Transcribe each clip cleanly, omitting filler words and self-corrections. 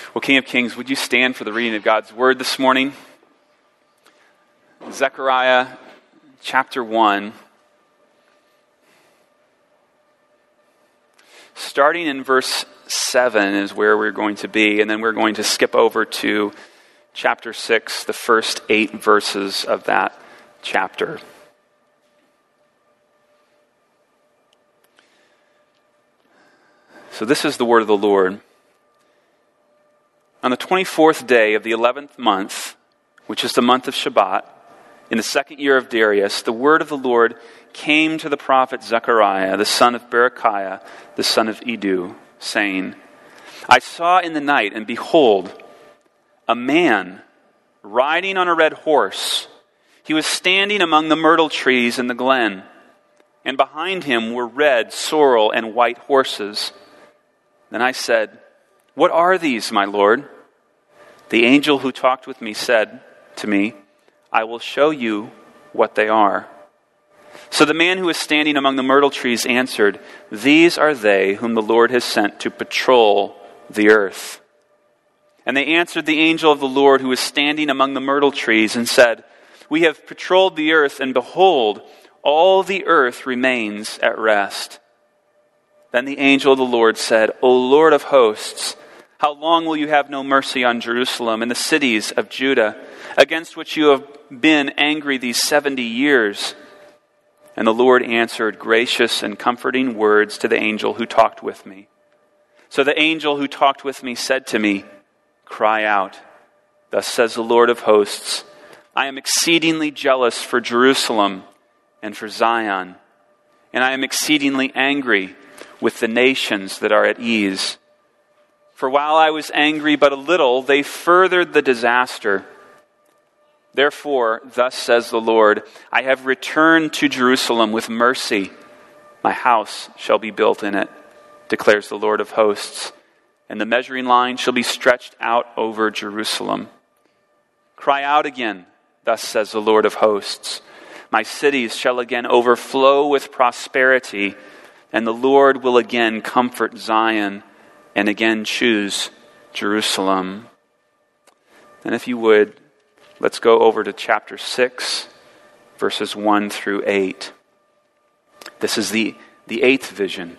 Well, King of Kings, would you stand for the reading of God's Word this morning? Zechariah chapter 1. Starting in verse 7 is where we're going to be, and then we're going to skip over to chapter 6, the first 8 verses of that chapter. So this is the word of the Lord. On the 24th day of the 11th month, which is the month of Shebat, in the second year of Darius, the word of the Lord came to the prophet Zechariah, the son of Berechiah, the son of Iddo, saying, I saw in the night, and behold, a man riding on a red horse. He was standing among the myrtle trees in the glen, and behind him were red, sorrel, and white horses. Then I said, What are these, my Lord? The angel who talked with me said to me, I will show you what they are. So the man who was standing among the myrtle trees answered, These are they whom the Lord has sent to patrol the earth. And they answered the angel of the Lord who was standing among the myrtle trees and said, We have patrolled the earth, and behold, all the earth remains at rest. Then the angel of the Lord said, O Lord of hosts, how long will you have no mercy on Jerusalem and the cities of Judah, against which you have been angry these 70 years? And the Lord answered gracious and comforting words to the angel who talked with me. So the angel who talked with me said to me, Cry out, thus says the Lord of hosts, I am exceedingly jealous for Jerusalem and for Zion, and I am exceedingly angry with the nations that are at ease. For while I was angry but a little, they furthered the disaster. Therefore, thus says the Lord, I have returned to Jerusalem with mercy. My house shall be built in it, declares the Lord of hosts, and the measuring line shall be stretched out over Jerusalem. Cry out again, thus says the Lord of hosts. My cities shall again overflow with prosperity, and the Lord will again comfort Zion and again choose Jerusalem. And if you would, let's go over to chapter 6, verses 1 through 8. This is the 8th vision.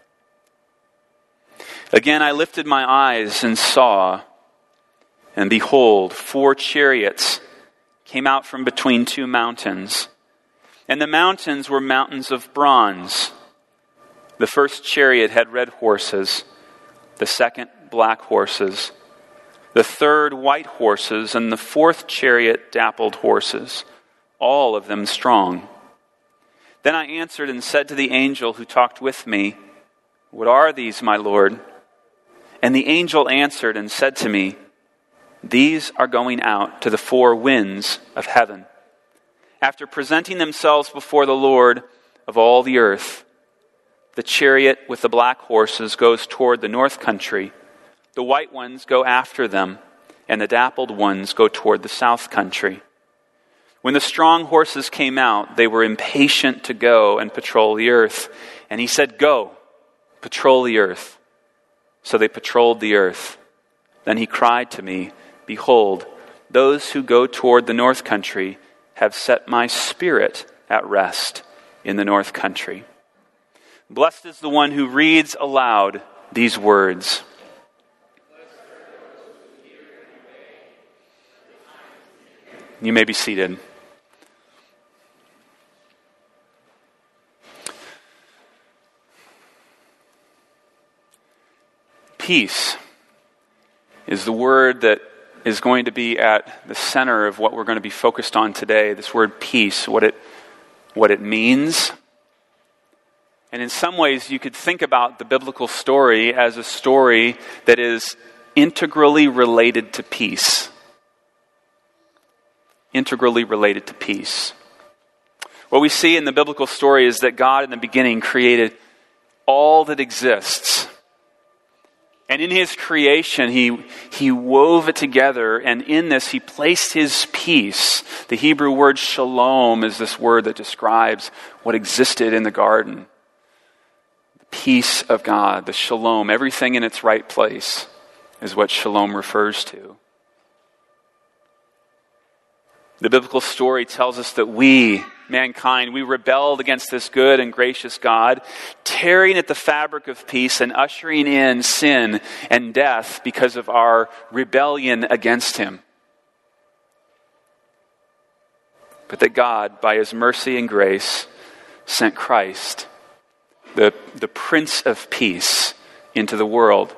Again I lifted my eyes and saw, and behold, 4 chariots came out from between 2 mountains. And the mountains were mountains of bronze. The first chariot had red horses, the second black horses, the third white horses, and the fourth chariot dappled horses, all of them strong. Then I answered and said to the angel who talked with me, What are these, my Lord? And the angel answered and said to me, These are going out to the 4 winds of heaven, after presenting themselves before the Lord of all the earth. The chariot with the black horses goes toward the north country. The white ones go after them, and the dappled ones go toward the south country. When the strong horses came out, they were impatient to go and patrol the earth. And he said, Go, patrol the earth. So they patrolled the earth. Then he cried to me, Behold, those who go toward the north country have set my spirit at rest in the north country. Blessed is the one who reads aloud these words. You may be seated. Peace is the word that is going to be at the center of what we're going to be focused on today. This word peace, what it means. And in some ways, you could think about the biblical story as a story that is integrally related to peace. Integrally related to peace. What we see in the biblical story is that God in the beginning created all that exists. And in his creation, he wove it together, and in this he placed his peace. The Hebrew word shalom is this word that describes what existed in the garden. The peace of God, the shalom, everything in its right place. is what shalom refers to. The biblical story tells us that we, mankind, we rebelled against this good and gracious God, tearing at the fabric of peace and ushering in sin and death because of our rebellion against him. But that God, by his mercy and grace, sent Christ, the Prince of Peace, into the world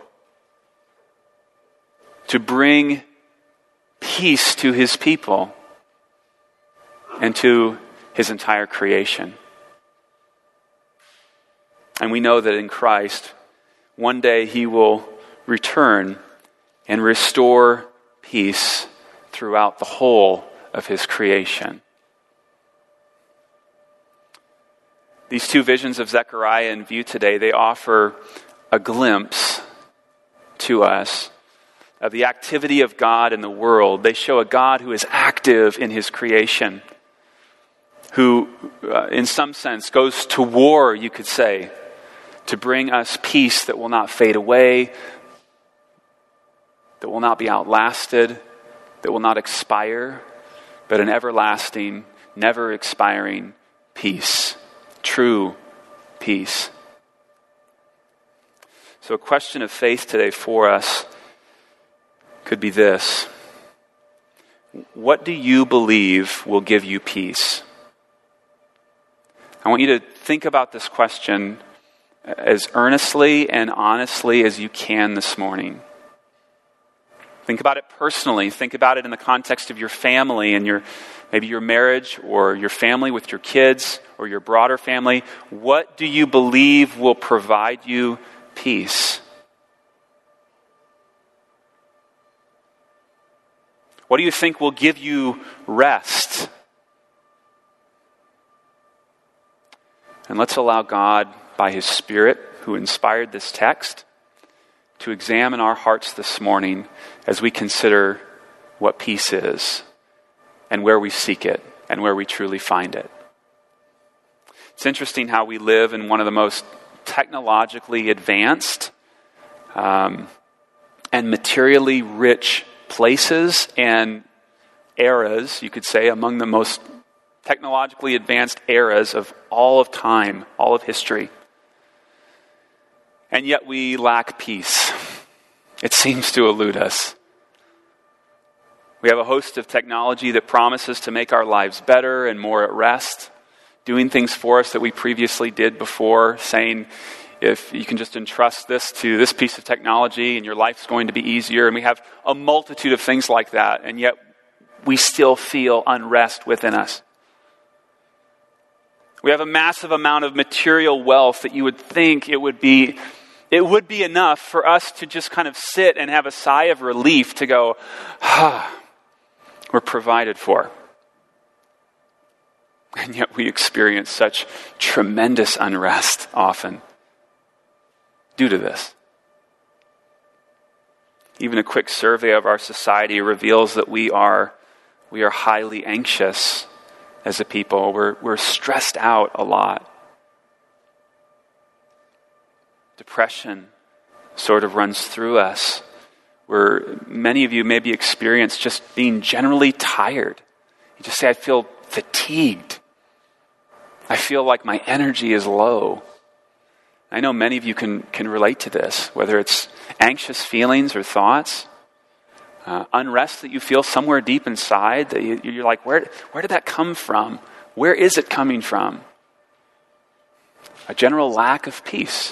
to bring peace to his people and to his entire creation. And we know that in Christ, one day he will return and restore peace throughout the whole of his creation. These two visions of Zechariah in view today, they offer a glimpse to us of the activity of God in the world. They show a God who is active in his creation, who, in some sense, goes to war, you could say, to bring us peace that will not fade away, that will not be outlasted, that will not expire, but an everlasting, never expiring peace, true peace. So a question of faith today for us could be this: what do you believe will give you peace? I want you to think about this question as earnestly and honestly as you can this morning. Think about it personally. Think about it in the context of your family and maybe your marriage or your family with your kids or your broader family. What do you believe will provide you peace? What do you think will give you rest? And let's allow God, by his Spirit, who inspired this text, to examine our hearts this morning as we consider what peace is and where we seek it and where we truly find it. It's interesting how we live in one of the most technologically advanced and materially rich places and eras, you could say, among the most technologically advanced eras of all of time, all of history. And yet we lack peace. It seems to elude us. We have a host of technology that promises to make our lives better and more at rest, doing things for us that we previously did before, saying, if you can just entrust this to this piece of technology and your life's going to be easier. And we have a multitude of things like that, and yet we still feel unrest within us. We have a massive amount of material wealth that you would think it would be enough for us to just kind of sit and have a sigh of relief to go, we're provided for. And yet we experience such tremendous unrest often due to this. Even a quick survey of our society reveals that we are highly anxious as a people. We're stressed out a lot. Depression sort of runs through us, where many of you maybe experience just being generally tired. You just say, I feel fatigued. I feel like my energy is low. I know many of you can relate to this, whether it's anxious feelings or thoughts, unrest that you feel somewhere deep inside that you're like, where did that come from? Where is it coming from? A general lack of peace.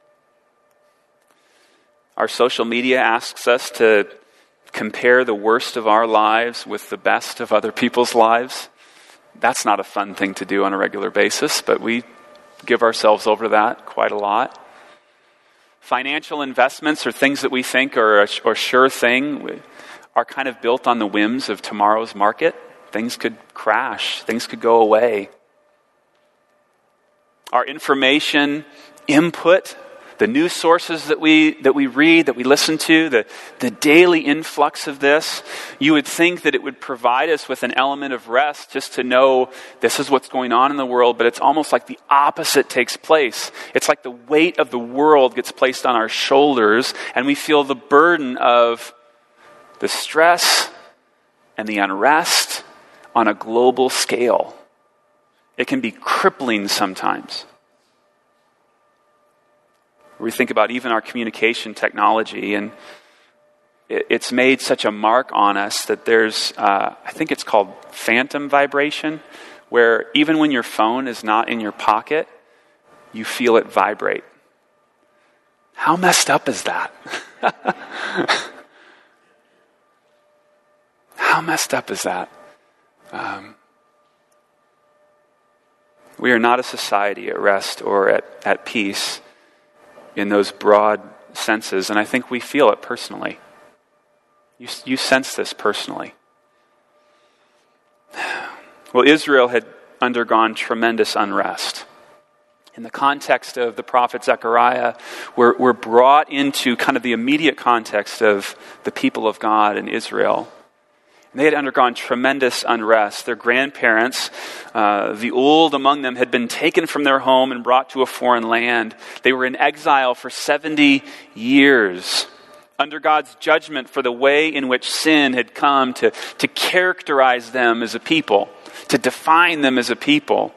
Our social media asks us to compare the worst of our lives with the best of other people's lives. That's not a fun thing to do on a regular basis, but we give ourselves over to that quite a lot. Financial investments or things that we think are a sure thing are kind of built on the whims of tomorrow's market. Things could crash. Things could go away. Our information input the news sources that we read, that we listen to, the daily influx of this, you would think that it would provide us with an element of rest just to know this is what's going on in the world, but it's almost like the opposite takes place. It's like the weight of the world gets placed on our shoulders, and we feel the burden of the stress and the unrest on a global scale. It can be crippling sometimes. We think about even our communication technology, and it's made such a mark on us that there's, I think it's called phantom vibration, where even when your phone is not in your pocket, you feel it vibrate. How messed up is that? How messed up is that? We are not a society at rest or at peace in those broad senses, and I think we feel it personally. You sense this personally. Well, Israel had undergone tremendous unrest. In the context of the prophet Zechariah, we're brought into kind of the immediate context of the people of God in Israel. And they had undergone tremendous unrest. Their grandparents, the old among them, had been taken from their home and brought to a foreign land. They were in exile for 70 years under God's judgment for the way in which sin had come to characterize them as a people, to define them as a people.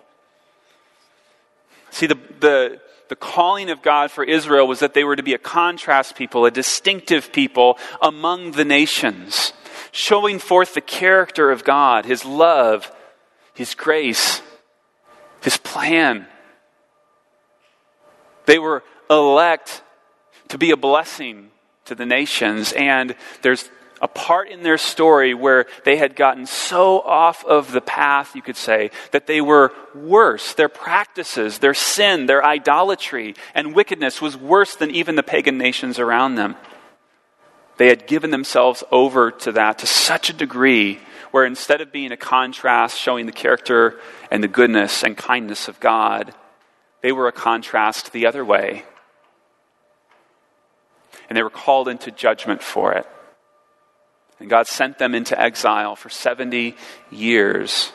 See, the calling of God for Israel was that they were to be a contrast people, a distinctive people among the nations, showing forth the character of God, His love, His grace, His plan. They were elect to be a blessing to the nations, and there's a part in their story where they had gotten so off of the path, you could say, that they were worse. Their practices, their sin, their idolatry and wickedness was worse than even the pagan nations around them. They had given themselves over to that to such a degree where instead of being a contrast showing the character and the goodness and kindness of God, they were a contrast the other way. And they were called into judgment for it. And God sent them into exile for 70 years.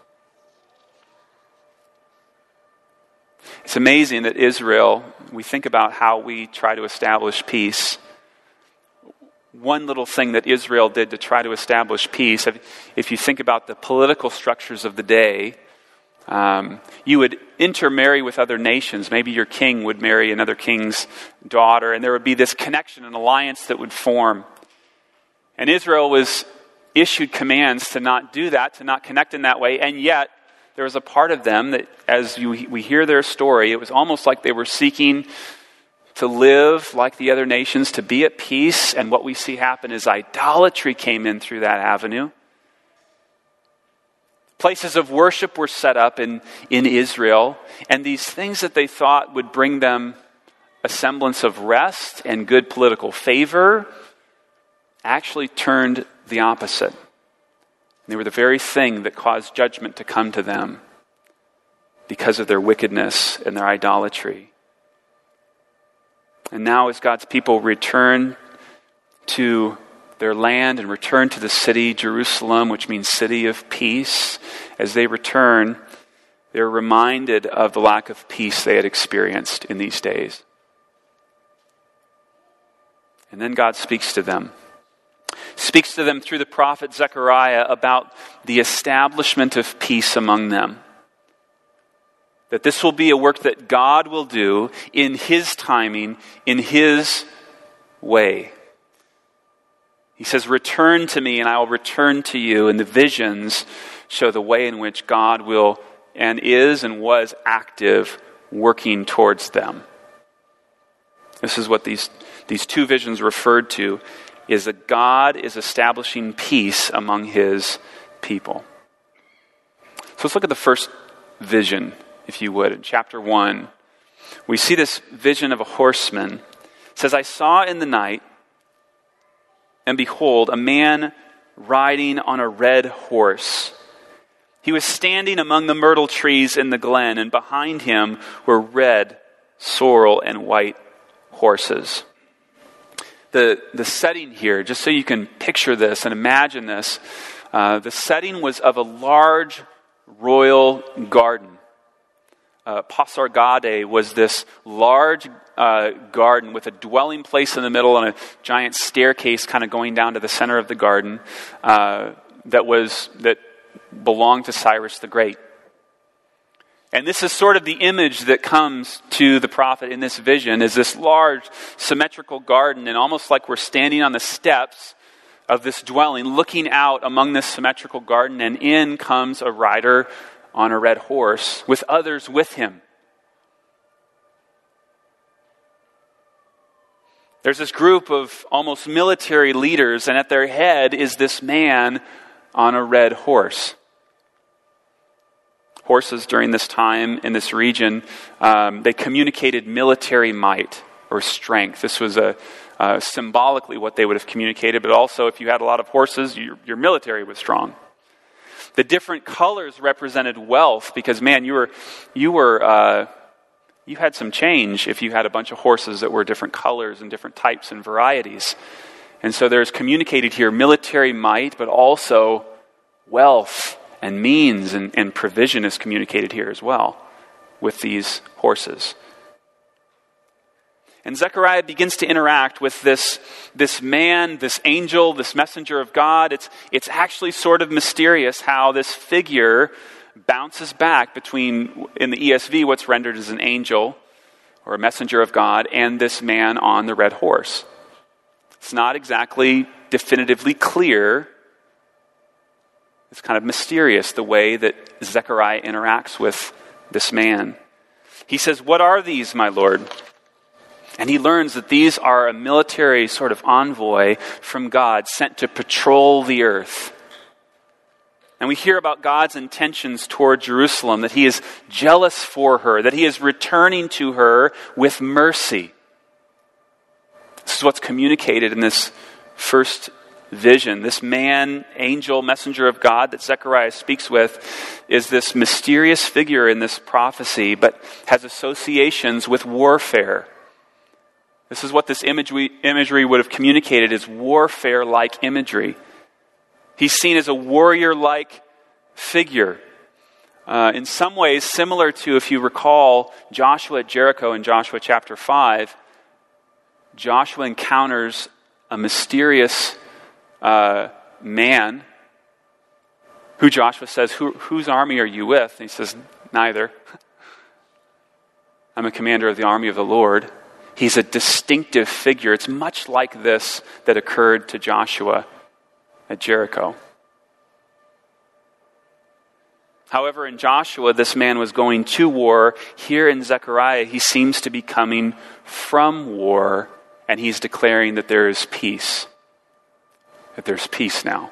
It's amazing that Israel, we think about how we try to establish peace. One little thing that Israel did to try to establish peace, if you think about the political structures of the day, you would intermarry with other nations. Maybe your king would marry another king's daughter, and there would be this connection, an alliance that would form. And Israel was issued commands to not do that, to not connect in that way, and yet there was a part of them that, as we hear their story, it was almost like they were seeking to live like the other nations, to be at peace, and what we see happen is idolatry came in through that avenue. Places of worship were set up in Israel, and these things that they thought would bring them a semblance of rest and good political favor actually turned the opposite. They were the very thing that caused judgment to come to them because of their wickedness and their idolatry. And now as God's people return to their land and return to the city, Jerusalem, which means city of peace, as they return, they're reminded of the lack of peace they had experienced in these days. And then God speaks to them. Speaks to them through the prophet Zechariah about the establishment of peace among them. That this will be a work that God will do in His timing, in His way. He says, return to me and I will return to you. And the visions show the way in which God will and is and was active working towards them. This is what these two visions referred to, is that God is establishing peace among His people. So let's look at the first vision, if you would. In chapter 1, we see this vision of a horseman. It says, I saw in the night, and behold, a man riding on a red horse. He was standing among the myrtle trees in the glen, and behind him were red, sorrel, and white horses. The setting here, just so you can picture this and imagine this, the setting was of a large royal garden. Pasargadae was this large garden with a dwelling place in the middle and a giant staircase kind of going down to the center of the garden that belonged to Cyrus the Great. And this is sort of the image that comes to the prophet in this vision, is this large symmetrical garden, and almost like we're standing on the steps of this dwelling, looking out among this symmetrical garden, and in comes a rider on a red horse with others with him. There's this group of almost military leaders, and at their head is this man on a red horse. Horses during this time in this region, they communicated military might or strength. This was symbolically what they would have communicated, but also if you had a lot of horses, your military was strong. The different colors represented wealth, because man, you had some change if you had a bunch of horses that were different colors and different types and varieties. And so there's communicated here military might, but also wealth and means and provision is communicated here as well with these horses. And Zechariah begins to interact with this man, this angel, this messenger of God. It's actually sort of mysterious how this figure bounces back between, in the ESV, what's rendered as an angel or a messenger of God, and this man on the red horse. It's not exactly definitively clear. It's kind of mysterious the way that Zechariah interacts with this man. He says, "What are these, my Lord?" And he learns that these are a military sort of envoy from God sent to patrol the earth. And we hear about God's intentions toward Jerusalem, that he is jealous for her, that he is returning to her with mercy. This is what's communicated in this first vision. This man, angel, messenger of God that Zechariah speaks with is this mysterious figure in this prophecy, but has associations with warfare. This is what this imagery would have communicated, is warfare-like imagery. He's seen as a warrior-like figure. In some ways, similar to, if you recall, Joshua at Jericho in Joshua chapter 5, Joshua encounters a mysterious man who Joshua says, whose army are you with? And he says, neither. I'm a commander of the army of the Lord. He's a distinctive figure. It's much like this that occurred to Joshua at Jericho. However, in Joshua, this man was going to war. Here in Zechariah, he seems to be coming from war, and he's declaring that there is peace. That there's peace now.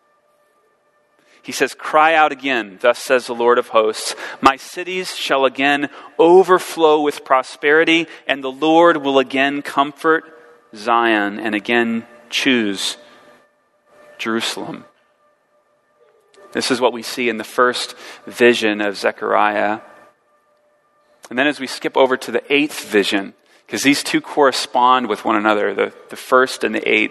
He says, "Cry out again, thus says the Lord of hosts. My cities shall again overflow with prosperity, and the Lord will again comfort Zion and again choose Jerusalem." This is what we see in the first vision of Zechariah. And then as we skip over to the 8th vision, because these two correspond with one another, the first and the 8th,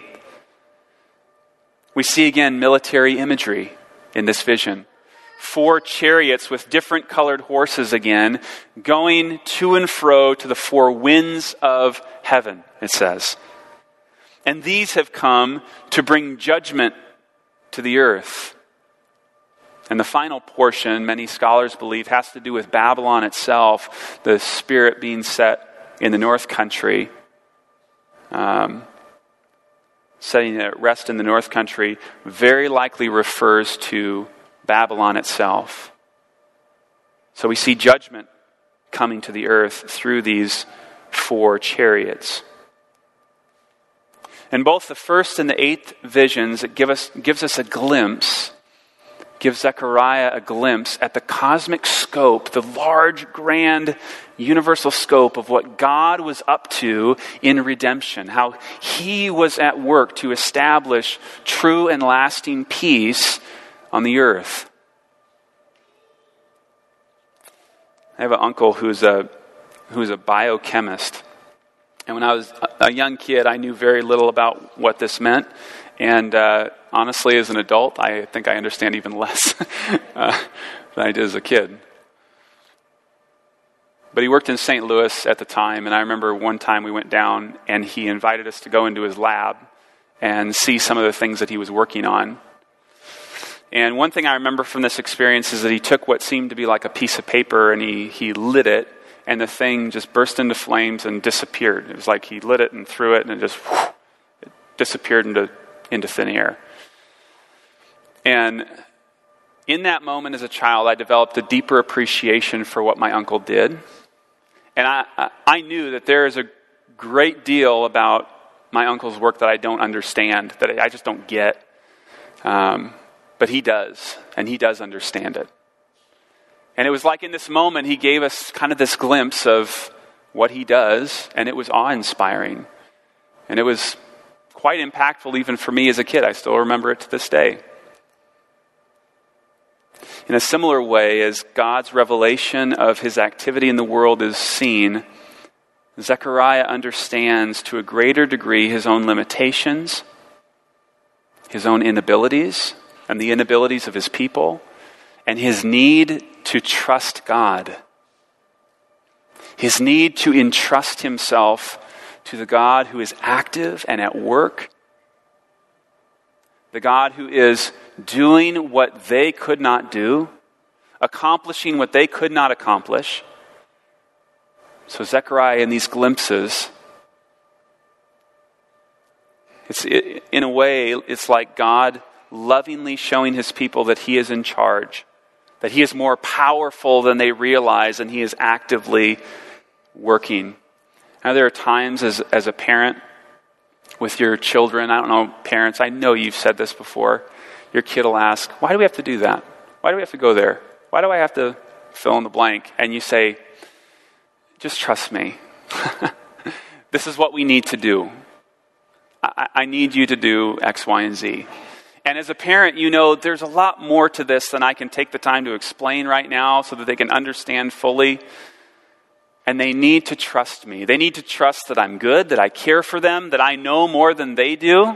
we see again military imagery in this vision. 4 chariots with different colored horses again, going to and fro to the 4 winds of heaven, it says. And these have come to bring judgment to the earth. And the final portion, many scholars believe, has to do with Babylon itself, the spirit being set in the north country, setting it at rest in the north country, very likely refers to Babylon itself. So we see judgment coming to the earth through these 4 chariots. And both the first and the 8th visions, it gives us a glimpse, gives Zechariah a glimpse at the cosmic scope, the large, grand, universal scope of what God was up to in redemption, how he was at work to establish true and lasting peace on the earth. I have an uncle who's a biochemist, And when I was a young kid, I knew very little about what this meant. And honestly, as an adult, I think I understand even less than I did as a kid. But he worked in St. Louis at the time, and I remember one time we went down and he invited us to go into his lab and see some of the things that he was working on. And one thing I remember from this experience is that he took what seemed to be like a piece of paper and he lit it, and the thing just burst into flames and disappeared. It was like he lit it and threw it, and it just it disappeared into thin air. And in that moment as a child, I developed a deeper appreciation for what my uncle did. And I knew that there is a great deal about my uncle's work that I don't understand, that I just don't get. But he does, and he does understand it. And it was like in this moment, he gave us kind of this glimpse of what he does, and it was awe-inspiring. And it was quite impactful even for me as a kid. I still remember it to this day. In a similar way, as God's revelation of his activity in the world is seen, Zechariah understands to a greater degree his own limitations, his own inabilities, and the inabilities of his people, and his need to trust God. His need to entrust himself to the God who is active and at work, the God who is doing what they could not do, accomplishing what they could not accomplish. So Zechariah, in these glimpses, in a way, it's like God lovingly showing his people that he is in charge, that he is more powerful than they realize, and he is actively working. Now, there are times as a parent with your children, I don't know, parents, I know you've said this before, your kid will ask, why do we have to do that? Why do we have to go there? Why do I have to fill in the blank? And you say, just trust me. This is what we need to do. I need you to do X, Y, and Z. And as a parent, you know there's a lot more to this than I can take the time to explain right now so that they can understand fully. And they need to trust me. They need to trust that I'm good, that I care for them, that I know more than they do.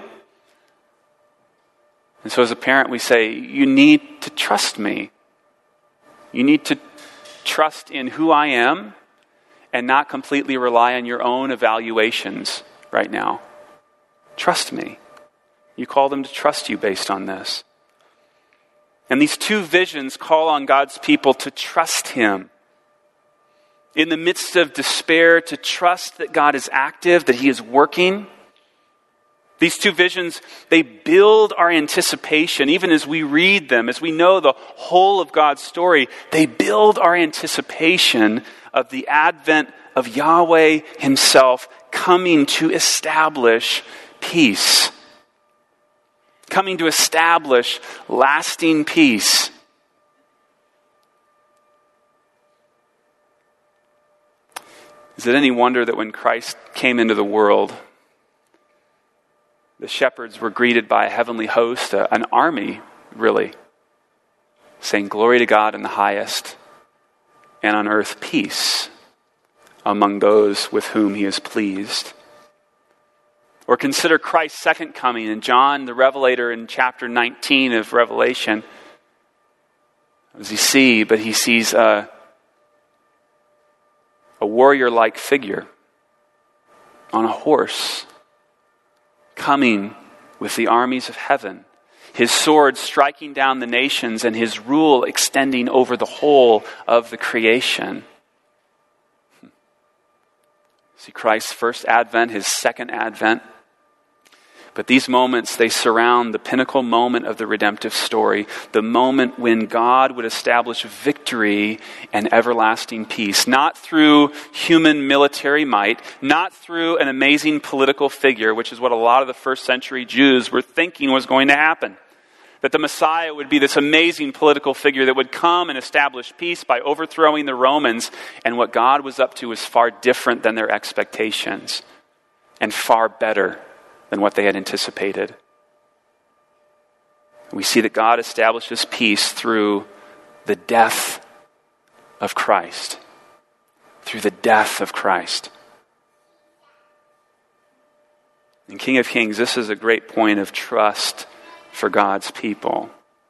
And so as a parent, we say, you need to trust me. You need to trust in who I am and not completely rely on your own evaluations right now. Trust me. You call them to trust you based on this. And these two visions call on God's people to trust him. In the midst of despair, to trust that God is active, that he is working. These two visions, they build our anticipation, even as we read them, as we know the whole of God's story, they build our anticipation of the advent of Yahweh himself coming to establish peace. Coming to establish lasting peace. Is it any wonder that when Christ came into the world, the shepherds were greeted by a heavenly host, an army, really, saying, "Glory to God in the highest, and on earth peace among those with whom he is pleased." Or consider Christ's second coming in John the Revelator in chapter 19 of Revelation. What does he see? But he sees a warrior-like figure on a horse coming with the armies of heaven, his sword striking down the nations and his rule extending over the whole of the creation. See Christ's first advent, his second advent. But these moments, they surround the pinnacle moment of the redemptive story, the moment when God would establish victory and everlasting peace, not through human military might, not through an amazing political figure, which is what a lot of the first century Jews were thinking was going to happen. That the Messiah would be this amazing political figure that would come and establish peace by overthrowing the Romans, and what God was up to was far different than their expectations and far better than what they had anticipated. We see that God establishes peace through the death of Christ. Through the death of Christ. And King of Kings, this is a great point of trust for God's people.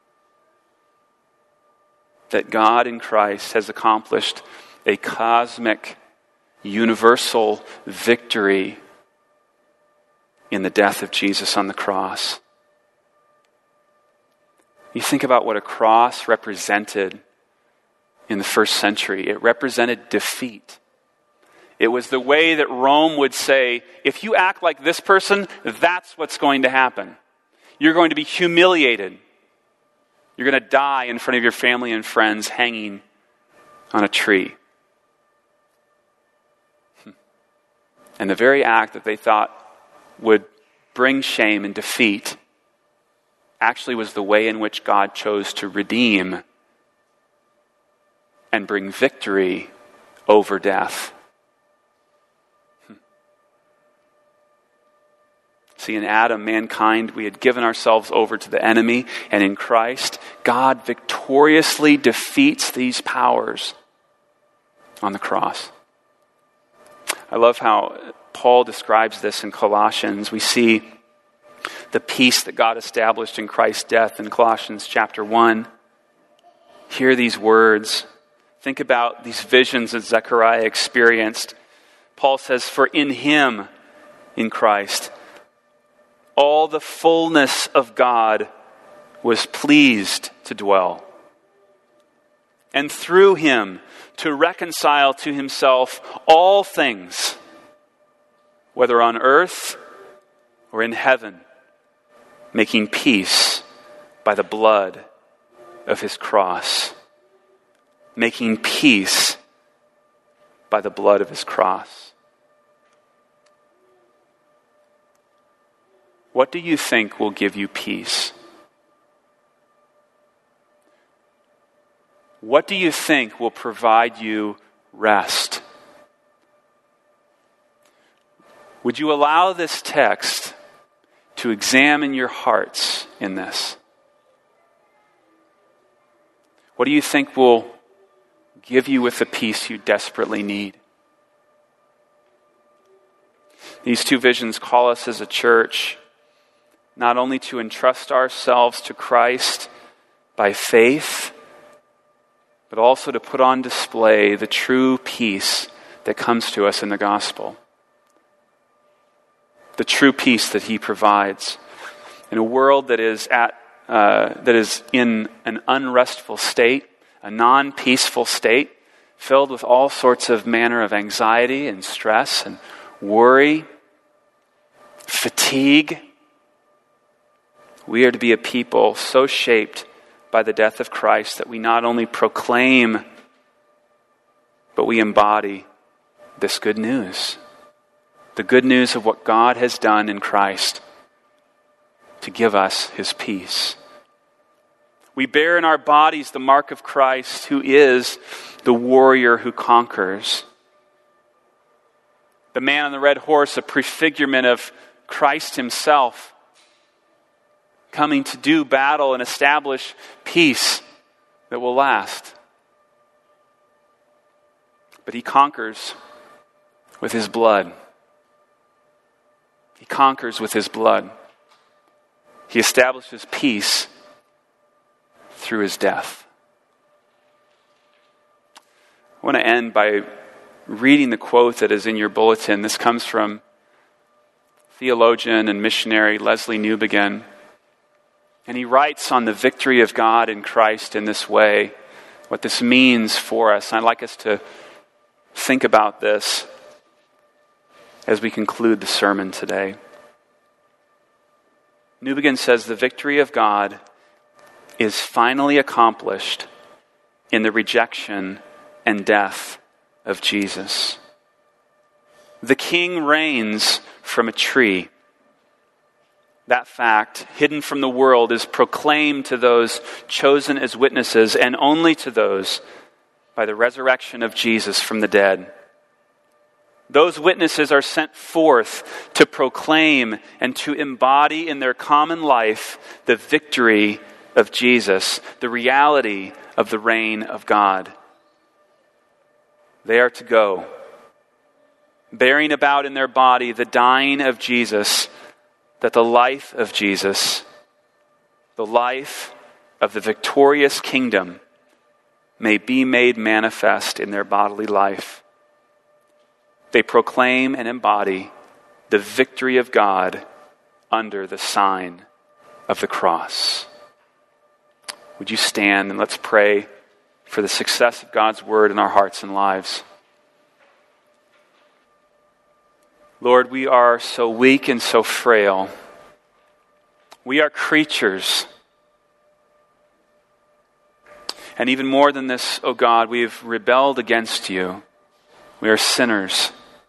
That God in Christ has accomplished a cosmic, universal victory in the death of Jesus on the cross. You think about what a cross represented in the first century. It represented defeat. It was the way that Rome would say, if you act like this person, that's what's going to happen. You're going to be humiliated. You're going to die in front of your family and friends hanging on a tree. And the very act that they thought would bring shame and defeat actually was the way in which God chose to redeem and bring victory over death. See, in Adam, mankind, we had given ourselves over to the enemy, and in Christ, God victoriously defeats these powers on the cross. I love how Paul describes this in Colossians. We see the peace that God established in Christ's death in Colossians chapter 1. Hear these words. Think about these visions that Zechariah experienced. Paul says, "For in him, in Christ, all the fullness of God was pleased to dwell. And through him to reconcile to himself all things, whether on earth or in heaven, making peace by the blood of his cross." Making peace by the blood of his cross. What do you think will give you peace? What do you think will provide you rest? Would you allow this text to examine your hearts in this? What do you think will give you with the peace you desperately need? These two visions call us as a church not only to entrust ourselves to Christ by faith, but also to put on display the true peace that comes to us in the gospel. The true peace that he provides in a world that is in an unrestful state, a non-peaceful state, filled with all sorts of manner of anxiety and stress and worry, fatigue. We are to be a people so shaped by the death of Christ that we not only proclaim, but we embody this good news. The good news of what God has done in Christ to give us his peace. We bear in our bodies the mark of Christ, who is the warrior who conquers. The man on the red horse, a prefigurement of Christ himself, coming to do battle and establish peace that will last. But he conquers with his blood. He conquers with his blood. He establishes peace through his death. I want to end by reading the quote that is in your bulletin. This comes from theologian and missionary Leslie Newbigin. And he writes on the victory of God in Christ in this way, what this means for us. And I'd like us to think about this as we conclude the sermon today. Newbigin says the victory of God is finally accomplished in the rejection and death of Jesus. The King reigns from a tree. That fact, hidden from the world, is proclaimed to those chosen as witnesses, and only to those by the resurrection of Jesus from the dead. Those witnesses are sent forth to proclaim and to embody in their common life the victory of Jesus, the reality of the reign of God. They are to go, bearing about in their body the dying of Jesus that the life of Jesus, the life of the victorious kingdom, may be made manifest in their bodily life. They proclaim and embody the victory of God under the sign of the cross. Would you stand and let's pray for the success of God's word in our hearts and lives. Lord, we are so weak and so frail. We are creatures. And even more than this, O God, we've rebelled against you. We are sinners.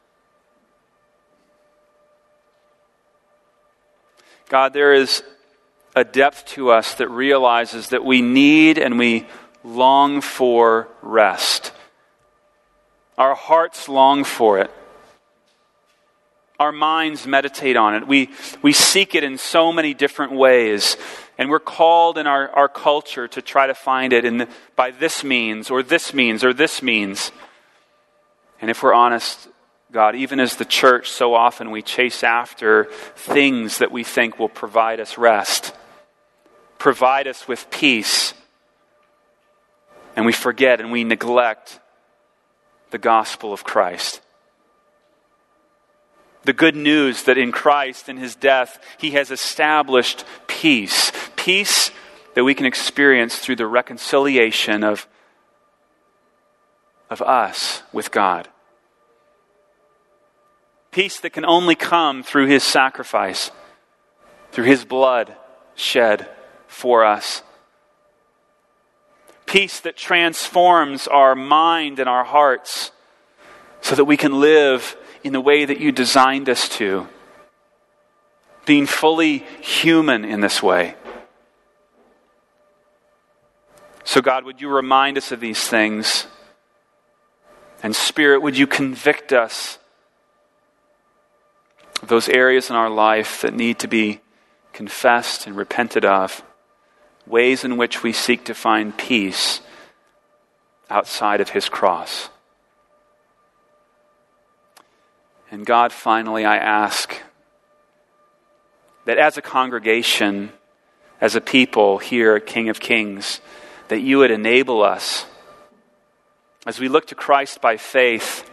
God, there is a depth to us that realizes that we need and we long for rest. Our hearts long for it. Our minds meditate on it. We seek it in so many different ways. And we're called in our culture to try to find it by this means, or this means, or this means. And if we're honest, God, even as the church, so often we chase after things that we think will provide us rest, provide us with peace. And we forget and we neglect the gospel of Christ. The good news that in Christ, in his death, he has established peace. Peace that we can experience through the reconciliation of us with God. Peace that can only come through his sacrifice, through his blood shed for us. Peace that transforms our mind and our hearts so that we can live in the way that you designed us to, being fully human in this way. So God, would you remind us of these things? And Spirit, would you convict us of those areas in our life that need to be confessed and repented of, ways in which we seek to find peace outside of his cross. And God, finally, I ask that as a congregation, as a people here at King of Kings, that you would enable us, as we look to Christ by faith,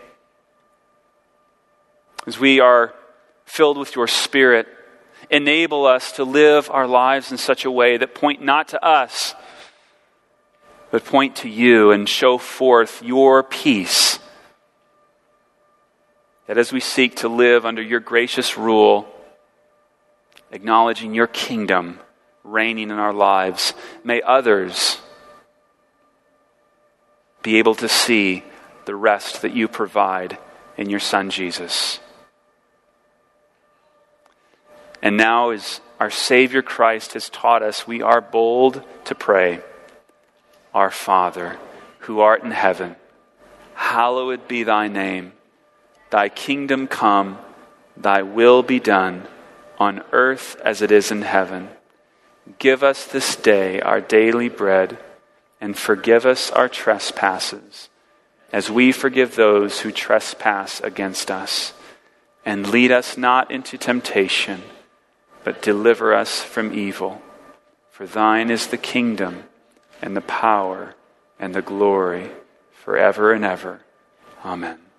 as we are filled with your Spirit, enable us to live our lives in such a way that point not to us, but point to you and show forth your peace. That as we seek to live under your gracious rule, acknowledging your kingdom reigning in our lives, may others be able to see the rest that you provide in your Son Jesus. And now, as our Savior Christ has taught us, we are bold to pray, Our Father, who art in heaven, hallowed be thy name. Thy kingdom come, thy will be done, on earth as it is in heaven. Give us this day our daily bread, and forgive us our trespasses, as we forgive those who trespass against us. And lead us not into temptation, but deliver us from evil. For thine is the kingdom, and the power, and the glory, forever and ever. Amen.